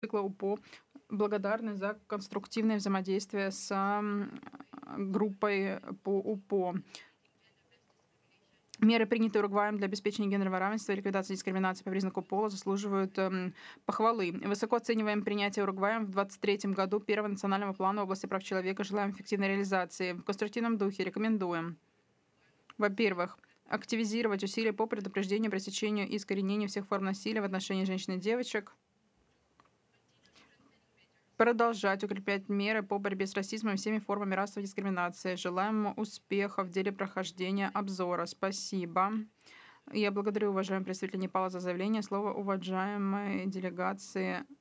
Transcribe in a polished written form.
цикла УПО благодарны за конструктивное взаимодействие с группой по УПО. Меры, принятые Уругваем для обеспечения гендерного равенства и ликвидации дискриминации по признаку пола, заслуживают похвалы. Высоко оцениваем принятие Уругваем в 2023 году первого национального плана в области прав человека. Желаем эффективной реализации. В конструктивном духе рекомендуем. Во-первых, активизировать усилия по предупреждению, пресечению и искоренению всех форм насилия в отношении женщин и девочек. Продолжать укреплять меры по борьбе с расизмом и всеми формами расовой дискриминации. Желаем успеха в деле прохождения обзора. Спасибо. Я благодарю уважаемого представителя Непала за заявление. Слово уважаемой делегации